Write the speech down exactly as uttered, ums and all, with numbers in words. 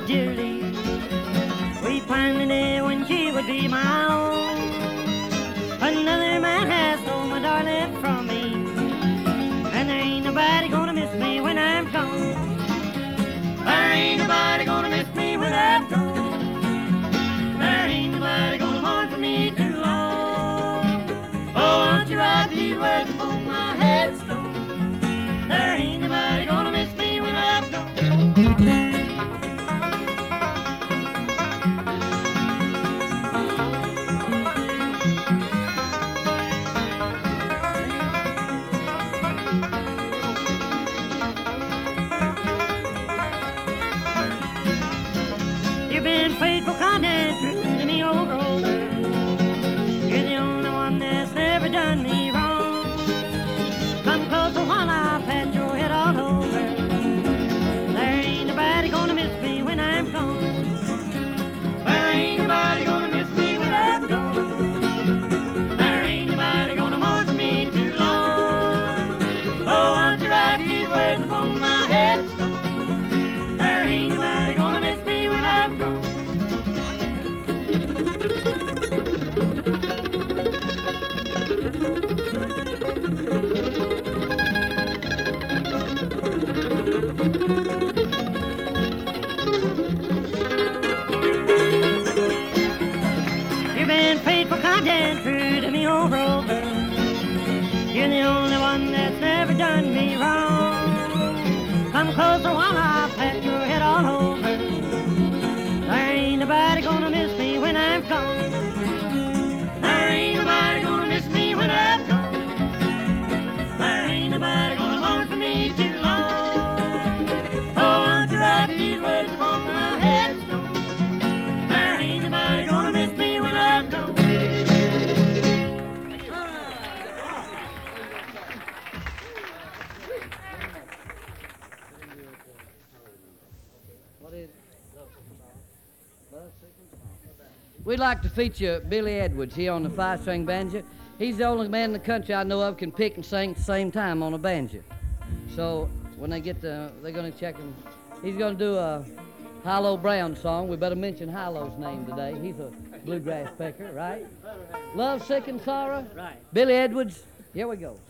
Julie. We planned the day when she would be my own. Another man has stole my darling from me, and there ain't nobody gonna miss me when I'm gone. There ain't nobody gonna miss me when I'm gone. There ain't nobody gonna mourn for me too long. Oh, won't you write these words upon my headstone? There ain't nobody gonna miss me when I'm gone. You've been faithful, kind and true to me, old Rover. You're the only one that's never done me wrong. Come closer while I pat your head all over. There ain't nobody gonna miss me when I'm gone. There ain't nobody gonna miss me when I'm gone. There ain't nobody gonna mourn for me too long. Oh, won't you write these words upon my headstone? There ain't nobody gonna miss me when I'm gone. You've been faithful, kind and true to me, old Rover. You're the only one that's never done me wrong. Come closer while I pat your head all over. There ain't nobody gonna miss me when I'm gone. There ain't nobody gonna miss me when I'm gone. There ain't nobody gonna mourn for me too long. Oh, won't you write these words upon my headstone? There ain't nobody gonna miss me when I'm gone. We'd like to feature Billy Edwards here on the five-string banjo. He's the only man in the country I know of can pick and sing at the same time on a banjo. So when they get the, they're going to check him. He's going to do a Hilo Brown song. We better mention Hilo's name today. He's a bluegrass picker, right? Love, Sick, and Sorrow. Right. Billy Edwards. Here we go.